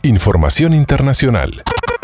Información internacional.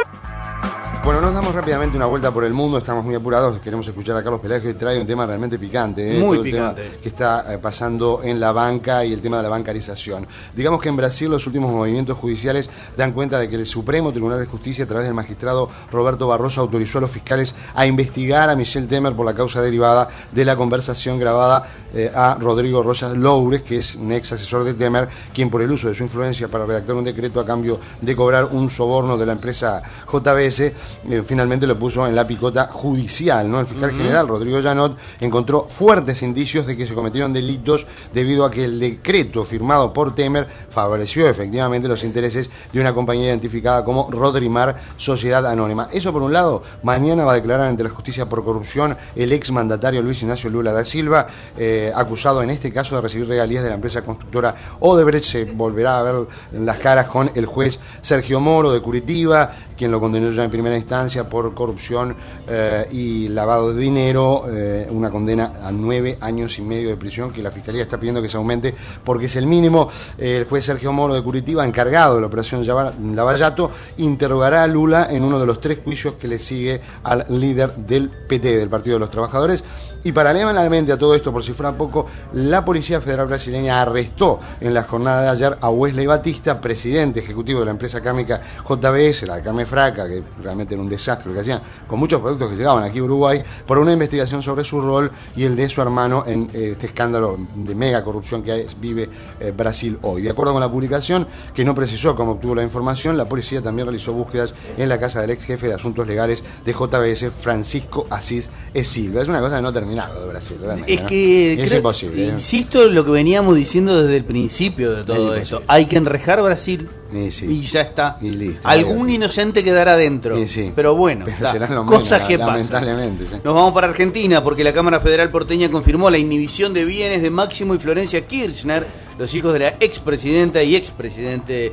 Bueno, nos damos rápidamente una vuelta por el mundo, estamos muy apurados, queremos escuchar a Carlos Peláez, que trae un tema realmente picante. Muy todo picante. El tema que está pasando en la banca y el tema de la bancarización. Digamos que en Brasil los últimos movimientos judiciales dan cuenta de que el Supremo Tribunal de Justicia, a través del magistrado Roberto Barroso, autorizó a los fiscales a investigar a Michel Temer por la causa derivada de la conversación grabada a Rodrigo Rojas Loures, que es un ex asesor de Temer, quien por el uso de su influencia para redactar un decreto a cambio de cobrar un soborno de la empresa JBS, finalmente lo puso en la picota judicial, ¿no? El fiscal general Rodrigo Janot encontró fuertes indicios de que se cometieron delitos debido a que el decreto firmado por Temer favoreció efectivamente los intereses de una compañía identificada como Rodrimar Sociedad Anónima. Eso por un lado. Mañana va a declarar ante la justicia por corrupción el ex mandatario Luis Ignacio Lula da Silva, acusado en este caso de recibir regalías de la empresa constructora Odebrecht. Se volverá a ver las caras con el juez Sergio Moro de Curitiba, quien lo condenó ya en primera instancia por corrupción y lavado de dinero, una condena a 9 años y medio de prisión que la Fiscalía está pidiendo que se aumente porque es el mínimo. El juez Sergio Moro de Curitiba, encargado de la operación Lavallato, interrogará a Lula en uno de los 3 juicios que le sigue al líder del PT, del Partido de los Trabajadores. Y paralelamente a todo esto, por si fuera poco, la Policía Federal brasileña arrestó en la jornada de ayer a Wesley Batista, presidente ejecutivo de la empresa cárnica JBS, la de carne fraca, que realmente era un desastre lo que hacían con muchos productos que llegaban aquí a Uruguay, por una investigación sobre su rol y el de su hermano en este escándalo de mega corrupción que vive Brasil hoy. De acuerdo con la publicación, que no precisó cómo obtuvo la información, la policía también realizó búsquedas en la casa del ex jefe de asuntos legales de JBS, Francisco Assis Silva. Es una cosa que no terminado de Brasil, realmente, es que ¿no? Es imposible. Insisto en lo que veníamos diciendo desde el principio de todo esto. Hay que enrejar Brasil y ya está. Y listo. Algún inocente quedará adentro. Pero bueno, cosas que pasan. Sí. Nos vamos para Argentina porque la Cámara Federal porteña confirmó la inhibición de bienes de Máximo y Florencia Kirchner, los hijos de la expresidenta y expresidente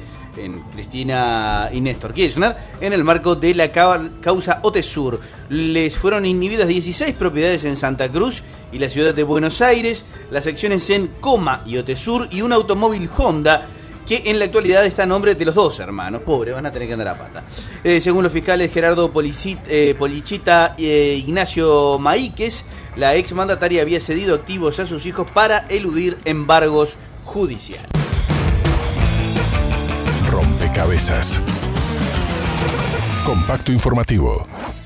Cristina y Néstor Kirchner, en el marco de la causa Otesur. Les fueron inhibidas 16 propiedades en Santa Cruz y la ciudad de Buenos Aires, las acciones en Coma y Otesur y un automóvil Honda que en la actualidad está a nombre de los 2 hermanos. Pobre, van a tener que andar a pata. Según los fiscales Gerardo Polichita e Ignacio Maíquez, la exmandataria había cedido activos a sus hijos para eludir embargos judiciales. Rompecabezas. Compacto informativo.